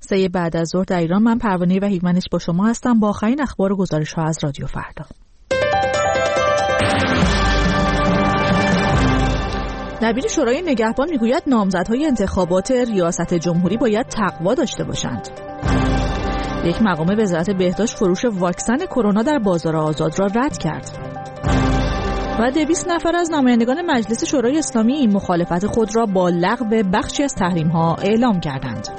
3 بعد از ظهر در ایران. من پروانه وحیدمنش با شما هستم با آخرین اخبار و گزارش‌ها از رادیو فردا. دبیر شورای نگهبان میگوید نامزدهای انتخابات ریاست جمهوری باید تقوا داشته باشند. یک مقام وزارت بهداشت فروش واکسن کرونا در بازار آزاد را رد کرد. و 200 نفر از نمایندگان مجلس شورای اسلامی مخالفت خود را با لغو بخشی از تحریم‌ها اعلام کردند.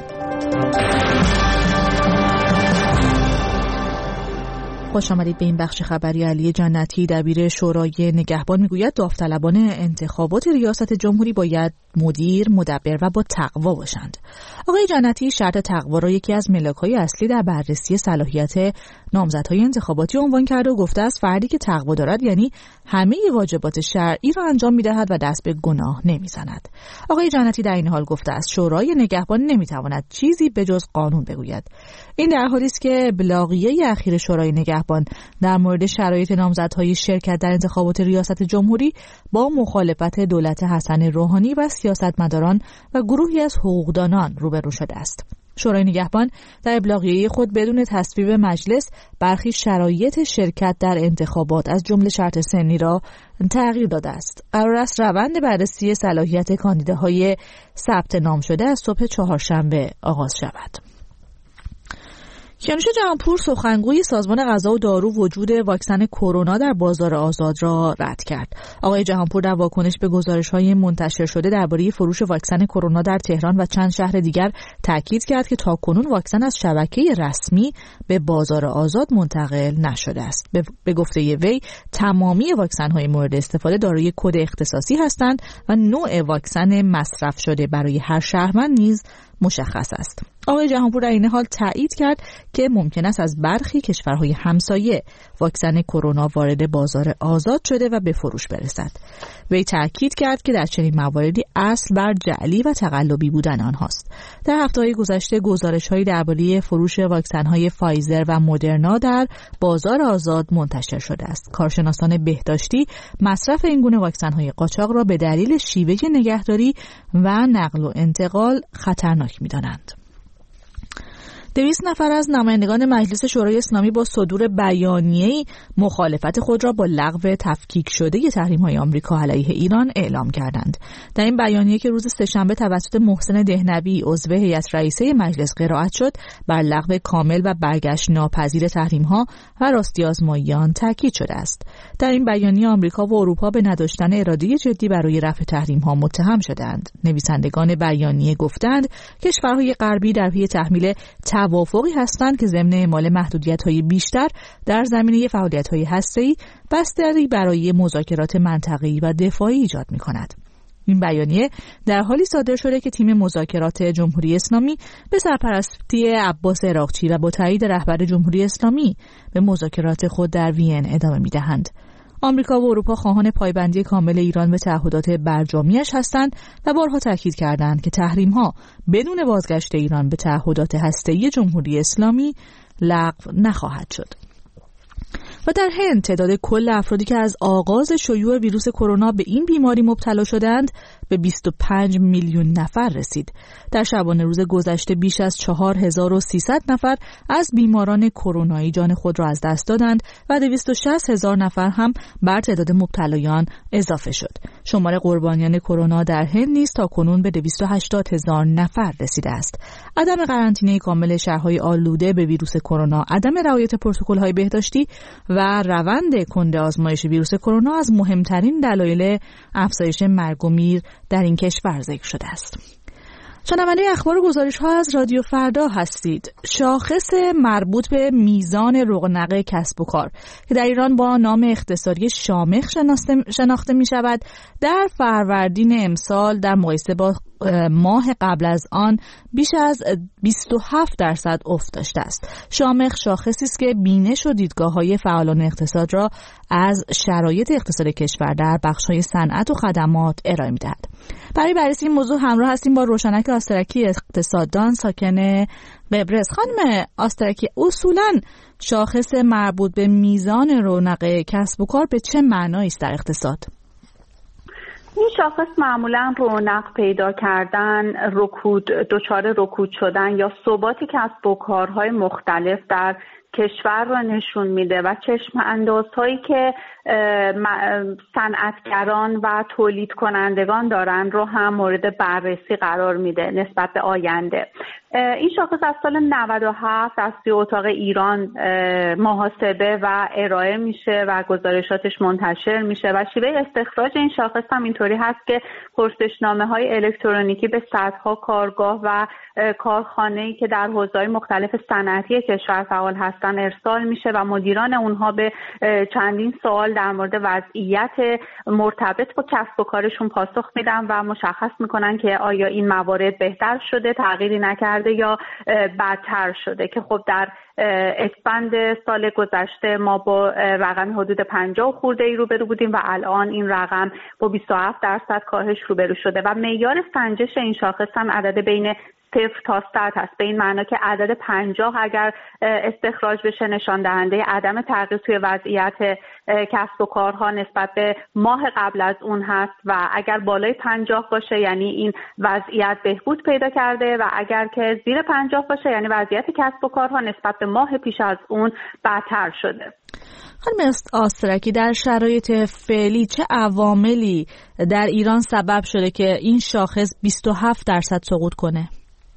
خوش آمدید به این بخش خبری. علی جنتی دبیر شورای نگهبان میگوید داوطلبان انتخابات ریاست جمهوری باید مدیر، مدبر و با تقوا باشند. آقای جنتی شرط تقوا را یکی از ملاک‌های اصلی در بررسی صلاحیت نامزدهای انتخاباتی عنوان کرده و گفته است فردی که تقوا دارد یعنی همه واجبات شرعی را انجام می‌دهد و دست به گناه نمی‌زند. آقای جنتی در این حال گفته است شورای نگهبان نمی‌تواند چیزی به جز قانون بگوید. این در حالی است که بلاغیه اخیر شورای نگهبان در مورد شرایط نامزدهای شرکت در انتخابات ریاست جمهوری با مخالفت دولت حسن روحانی و سیاستمداران و گروهی از حقوقدانان روبرو شده است. شورای نگهبان در ابلاغیه خود بدون تصویب مجلس برخی شرایط شرکت در انتخابات از جمله شرط سنی را تغییر داده است. قرار است روند بررسی صلاحیت کاندیداهای ثبت نام شده از صبح چهارشنبه آغاز شود. کیانوش جهانپور سخنگوی سازمان غذا و دارو وجود واکسن کرونا در بازار آزاد را رد کرد. آقای جهانپور در واکنش به گزارش‌های منتشر شده درباره فروش واکسن کرونا در تهران و چند شهر دیگر تاکید کرد که تاکنون واکسن از شبکه رسمی به بازار آزاد منتقل نشده است. به گفته وی تمامی واکسن‌های مورد استفاده دارای کد اختصاصی هستند و نوع واکسن مصرف شده برای هر شهروند نیز مشخص است. آقای جهانپور در این حال تایید کرد که ممکن است از برخی کشورهای همسایه واکسن کرونا وارد بازار آزاد شده و به فروش برسد. وی تاکید کرد که در چنین مواردی اصل بر جعلی و تقلبی بودن آنهاست. در هفته‌های گذشته گزارش‌هایی درباره فروش واکسن‌های فایزر و مدرنا در بازار آزاد منتشر شده است. کارشناسان بهداشتی مصرف این گونه واکسن‌های قاچاق را به دلیل شیوه نگهداری و نقل و انتقال خطرناک می‌دانند. 200 نفر از نمایندگان مجلس شورای اسلامی با صدور بیانیه‌ای مخالفت خود را با لغو تفکیک شده تحریم‌های آمریکا علیه ایران اعلام کردند. در این بیانیه که روز سه‌شنبه توسط محسن دهنوی عضو هیئت رئیسه مجلس قرائت شد، بر لغو کامل و برگشت ناپذیر تحریم‌ها و راستی آزماییان تاکید شده است. در این بیانیه آمریکا و اروپا به نداشتن اراده جدی برای رفع تحریم‌ها متهم شدند. نویسندگان بیانیه گفتند کشورهای غربی در پی تحمیل توافقی هستند که ضمن اعمال محدودیت‌های بیشتر در زمینه فعالیت‌های هسته‌ای بستری برای مذاکرات منطقه‌ای و دفاعی ایجاد می‌کند. این بیانیه در حالی صادر شده که تیم مذاکرات جمهوری اسلامی به سرپرستی عباس عراقچی و با تایید رهبر جمهوری اسلامی به مذاکرات خود در وین ادامه می‌دهند. آمریکا و اروپا خواهان پایبندی کامل ایران به تعهدات برجامیش هستند و بارها تاکید کردند که تحریم‌ها بدون بازگشت ایران به تعهدات هسته‌ای جمهوری اسلامی لغو نخواهد شد. و در هند تعداد کل افرادی که از آغاز شیوع ویروس کرونا به این بیماری مبتلا شدند به 25 میلیون نفر رسید. در شبانه روز گذشته بیش از 4300 نفر از بیماران کرونایی جان خود را از دست دادند و 260,000 نفر هم بر تعداد مبتلایان اضافه شد. شمار قربانیان کرونا در هند نیز تاکنون به 280,000 نفر رسیده است. عدم قرنطینه کامل شهرهای آلوده به ویروس کرونا، عدم رعایت پروتکل‌های بهداشتی و روند کند آزمایش ویروس کرونا از مهمترین دلایل افزایش مرگ و میر در این کشور ذکر شده است. شنونده اخبار و گزارش‌ها از رادیو فردا هستید. شاخص مربوط به میزان رونق کسب و کار که در ایران با نام اختصاری شامخ شناخته می شود در فروردین امسال در مقایسه با ماه قبل از آن بیش از 27% افت داشته است. شامخ شاخصی است که بینش و دیدگاه‌های فعالان اقتصاد را از شرایط اقتصاد کشور در بخش‌های صنعت و خدمات ارائه می‌دهد. برای بررسی این موضوع همراه هستیم با روشنک آسترکی، اقتصاددان ساکن قبرس. خانم آسترکی، اصولاً شاخص مربوط به میزان رونق کسب و کار به چه معنایی است در اقتصاد؟ این شاخص معمولا رونق پیدا کردن، دچار رکود شدن یا ثبات کسب و کارهای مختلف در کشور را نشون میده و چشم اندازهایی که صنعتگران و تولید کنندگان دارن رو هم مورد بررسی قرار میده نسبت به آینده. این شاخص از سال 97 از سوی اتاق ایران محاسبه و ارائه میشه و گزارشاتش منتشر میشه و شیوه استخراج این شاخص هم اینطوری هست که پرسشنامه‌های الکترونیکی به صدها کارگاه و کارخانه‌ای که در حوزه‌های مختلف صنعتی کشور فعال هستن ارسال میشه و مدیران اونها به چندین سوال در مورد وضعیت مرتبط با کسب و کارشون پاسخ میدن و مشخص میکنن که آیا این موارد بهتر شده، تغییری نکرده یا بدتر شده، که خب در اسفند سال گذشته ما با رقم حدود 50 خورده ای روبرو بودیم و الان این رقم با 27% کاهش روبرو شده و معیار سنجش این شاخص هم عدد بین 0 تا 100 هست، به این معنا که عدد 50 اگر استخراج بشه نشان دهنده عدم تغییر توی وضعیت کسب و کارها نسبت به ماه قبل از اون هست و اگر بالای 50 باشه یعنی این وضعیت بهبود پیدا کرده و اگر که زیر 50 باشه یعنی وضعیت کسب و کارها نسبت به ماه پیش از اون بدتر شده. خانم آسترکی، در شرایط فعلی چه عواملی در ایران سبب شده که این شاخص 27% سقوط کنه؟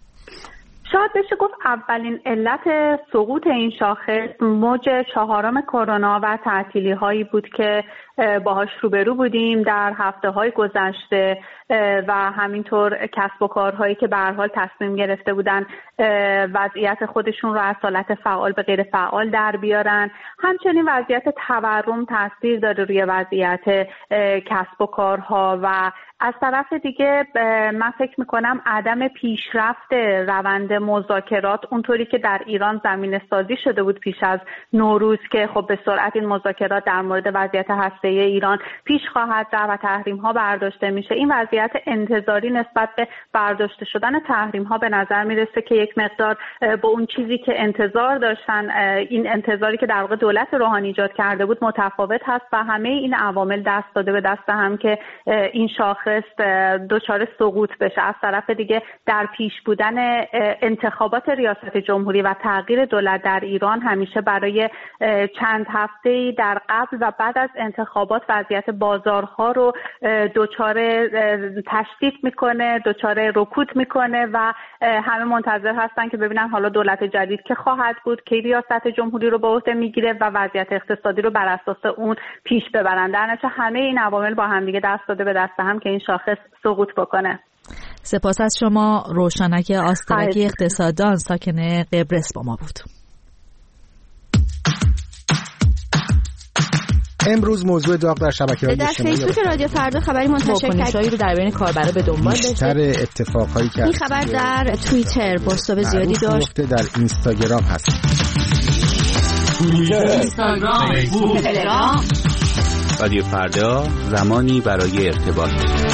شاید بشه گفت اولین علت سقوط این شاخص موج 4 کرونا و تعطیلی هایی بود که باهاش روبرو بودیم در هفته‌های گذشته و همینطور کسب و کارهایی که به هر حال تصمیم گرفته بودن وضعیت خودشون رو از حالت فعال به غیر فعال در بیارن. همچنین وضعیت تورم تاثیر داره روی وضعیت کسب و کارها و از طرف دیگه من فکر میکنم عدم پیشرفت روند مذاکرات اونطوری که در ایران زمینه سازی شده بود پیش از نوروز که خب به سرعت این مذاکرات در مورد وضعیت هسته‌ای ایران پیش خواهد رفت و تحریم ها برداشته میشه. این وضعیت انتظاری نسبت به برداشته شدن تحریم ها به نظر میرسه که یک مقدار با اون چیزی که انتظار داشتن، این انتظاری که در واقع دولت روحانی ایجاد کرده بود متفاوت هست و همه این عوامل دست داده به دست هم که این شاخص دچار سقوط بشه. از طرف دیگه در پیش بودن انتخابات ریاست جمهوری و تغییر دولت در ایران همیشه برای چند هفته‌ای در قبل و بعد از انتخابات وضعیت بازارها رو دچار تشدید میکنه، دچار رکود میکنه و همه منتظر هستن که ببینن حالا دولت جدید که خواهد بود، که ریاست جمهوری رو به عهده میگیره و وضعیت اقتصادی رو بر اساس اون پیش ببرن. در نتیجه همه این عوامل با هم دیگه دست داده به دست هم که این شاخص سقوط بکنه. سپاس از شما. روشنک آسترکی، اقتصاددان ساکن قبرس با ما بود. امروز موضوع داغ در شبکه‌های اجتماعی در فیسبوک رادیو فردا خبری منتشر کرد رو در بین کاربرا به دنبال داشته. بیشتر اتفاقهایی که این خبر در توییتر بازتاب زیادی داشت. در اینستاگرام هست. اینستاگرام، فیسبوک، تلگرام. رادیو فردا، زمانی برای ارتباط.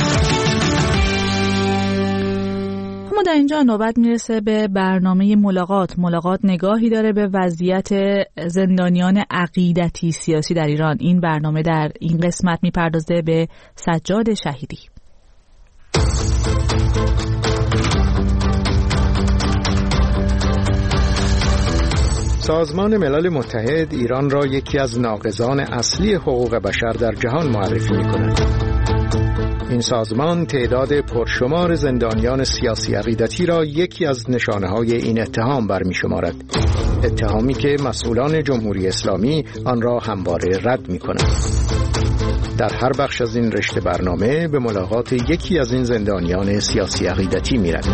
اما در اینجا نوبت میرسه به برنامه ملاقات نگاهی داره به وضعیت زندانیان عقیدتی سیاسی در ایران. این برنامه در این قسمت میپردازه به سجاد شهیدی. سازمان ملل متحد ایران را یکی از ناقضان اصلی حقوق بشر در جهان معرفی می‌کند. این سازمان تعداد پرشمار زندانیان سیاسی عقیدتی را یکی از نشانه‌های این اتهام برمی‌شمارد. اتهامی که مسئولان جمهوری اسلامی آن را همواره رد می‌کنند. در هر بخش از این رشته برنامه به ملاقات یکی از این زندانیان سیاسی عقیدتی می‌رویم.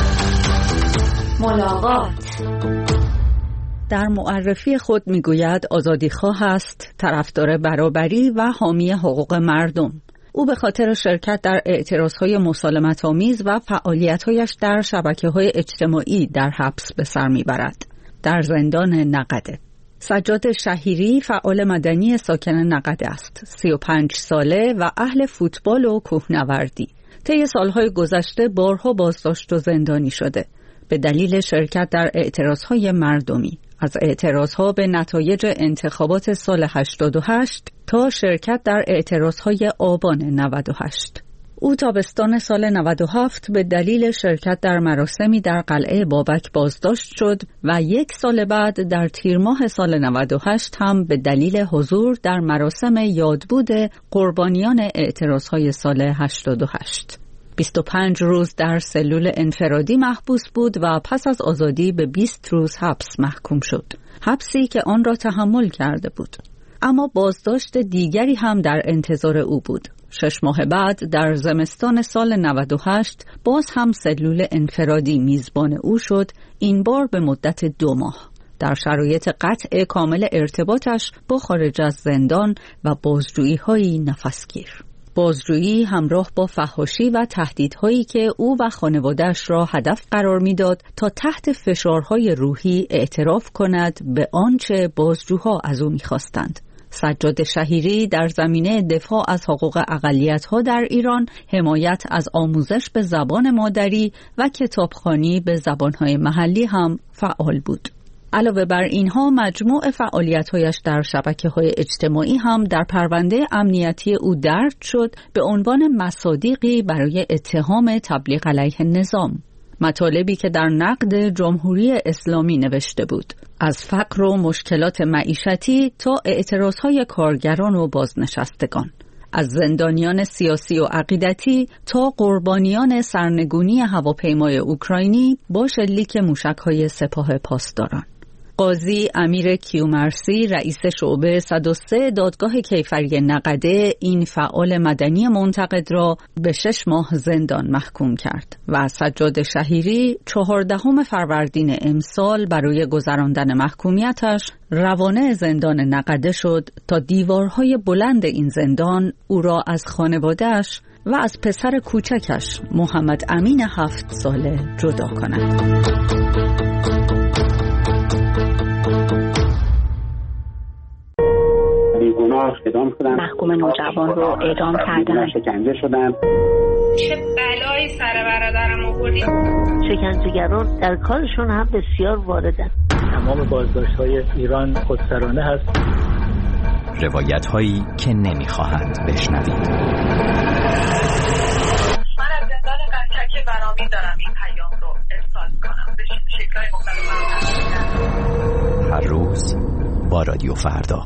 ملاقات در معرفی خود میگوید آزادیخواه است، طرفدار برابری و حامی حقوق مردم. او به خاطر شرکت در اعتراضهای مسالمت‌آمیز و فعالیت‌هایش در شبکه‌های اجتماعی در حبس به سر میبرد. در زندان نقده. سجاد شهیری فعال مدنی ساکن نقده است. 35 ساله و اهل فوتبال و کوهنوردی. طی سالهای گذشته بارها بازداشت و زندانی شده به دلیل شرکت در اعتراضهای مردمی، از اعتراضها به نتایج انتخابات سال 88 تا شرکت در اعتراضهای آبان 98. او تابستان سال 97 به دلیل شرکت در مراسمی در قلعه بابک بازداشت شد و 1 سال بعد در تیر ماه سال 98 هم به دلیل حضور در مراسم یادبود قربانیان اعتراضهای سال 88. 25 روز در سلول انفرادی محبوس بود و پس از آزادی به 20 روز حبس محکوم شد. حبسی که آن را تحمل کرده بود. اما بازداشت دیگری هم در انتظار او بود. 6 ماه بعد در زمستان سال 98 باز هم سلول انفرادی میزبان او شد، این بار به مدت 2 ماه. در شرایط قطع کامل ارتباطش با خارج از زندان و بازجویی‌های نفسگیر. بازجویی همراه با فحاشی و تهدیدهایی که او و خانواده‌اش را هدف قرار می‌داد تا تحت فشارهای روحی اعتراف کند به آنچه بازجوها از او می‌خواستند. سجاد شهیری در زمینه دفاع از حقوق اقلیت‌ها در ایران، حمایت از آموزش به زبان مادری و کتابخوانی به زبان‌های محلی هم فعال بود. علاوه بر اینها مجموع فعالیت‌هایش در شبکه‌های اجتماعی هم در پرونده امنیتی او درج شد به عنوان مصادیقی برای اتهام تبلیغ علیه نظام. مطالبی که در نقد جمهوری اسلامی نوشته بود، از فقر و مشکلات معیشتی تا اعتراضهای کارگران و بازنشستگان، از زندانیان سیاسی و عقیدتی تا قربانیان سرنگونی هواپیمای اوکراینی با شلیک موشک‌های سپاه پاسداران. قاضی امیر کیومرثی رئیس شعبه 103 دادگاه کیفری نقده این فعال مدنی منتقد را به 6 ماه زندان محکوم کرد و سجاد شهیری 14 فروردین امسال برای گذراندن محکومیتش روانه زندان نقده شد تا دیوارهای بلند این زندان او را از خانواده‌اش و از پسر کوچکش محمد امین 7 ساله جدا کند. محکوم نوجوان رو اعدام کردن. شکنجه شدن. چه بلایی سر برادرم آوردید. شکنجهگران در کارشون هم بسیار واردن. تمام بازداشت‌های ایران خودسرانه هست. روایت‌هایی که نمی‌خواهند بشنوید. من از زندان قزچک برامین دارم این پیام رو ارسال کنم به شکل‌های مختلف. هر روز با رادیو فردا.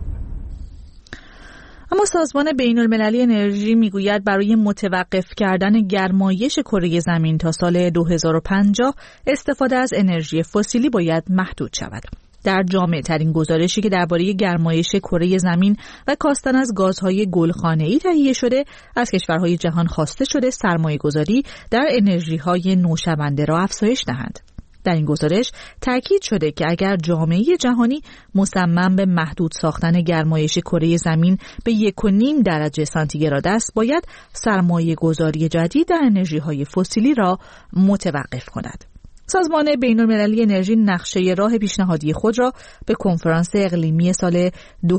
اما سازمان بین‌المللی انرژی میگوید برای متوقف کردن گرمایش کره زمین تا سال 2050 استفاده از انرژی فسیلی باید محدود شود. در جامع‌ترین گزارشی که درباره گرمایش کره زمین و کاستن از گازهای گلخانه‌ای تهیه شده، از کشورهای جهان خواسته شده سرمایه‌گذاری در انرژی‌های نوشونده را افزایش دهند. در این گزارش تاکید شده که اگر جامعه جهانی مصمم به محدود ساختن گرمایش کره زمین به 1.5 درجه سانتیگراد است، باید سرمایه‌گذاری جدید در انرژی‌های فسیلی را متوقف کند. سازمان بین‌المللی انرژی نقشه راه پیشنهادی خود را به کنفرانس اقلیمی سال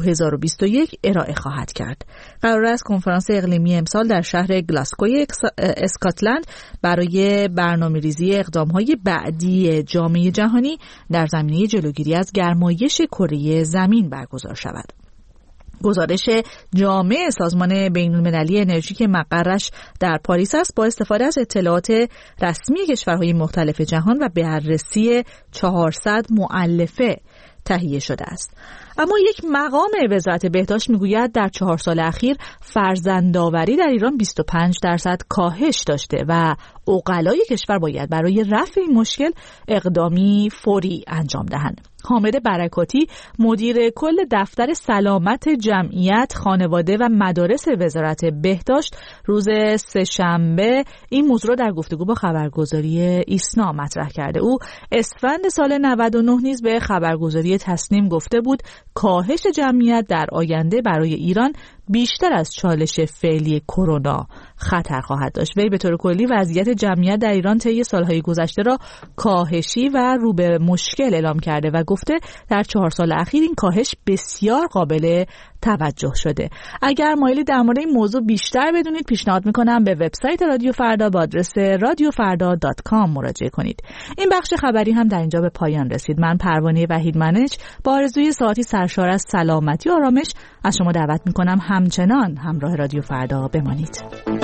2021 ارائه خواهد کرد. قرار است کنفرانس اقلیمی امسال در شهر گلاسکوی اسکاتلند برای برنامه‌ریزی اقدام‌های بعدی جامعه جهانی در زمینه جلوگیری از گرمایش کره زمین برگزار شود. گزارش جامع سازمان بین‌المللی انرژی که مقرش در پاریس است، با استفاده از اطلاعات رسمی کشورهای مختلف جهان و بررسی 400 مؤلفه تهیه شده است. اما یک مقام وزارت بهداشت میگوید در 4 سال اخیر فرزندآوری در ایران 25% کاهش داشته و عقلای کشور باید برای رفع این مشکل اقدامی فوری انجام دهند. حامد برکاتی مدیر کل دفتر سلامت جمعیت، خانواده و مدارس وزارت بهداشت روز سه‌شنبه این موضوع را در گفتگو با خبرگزاری ایسنا مطرح کرده. او اسفند سال 99 نیز به خبرگزاری تصنیم گفته بود کاهش جمعیت در آینده برای ایران بیشتر از چالش فعلی کرونا خطر خواهد داشت. وی به طور کلی وضعیت جمعیت در ایران طی سالهای گذشته را کاهشی و رو به مشکل اعلام کرده و گفته در 4 سال اخیر این کاهش بسیار قابل توجه شده. اگر مایلی در مورد این موضوع بیشتر بدونید، پیشنهاد میکنم به وبسایت رادیو فردا با آدرس radiofarda.com مراجعه کنید. این بخش خبری هم در اینجا به پایان رسید. من پروانه وحید منج با آرزوی ساعتی سرشار از سلامتی و آرامش از شما دعوت میکنم همچنان همراه رادیو فردا بمانید.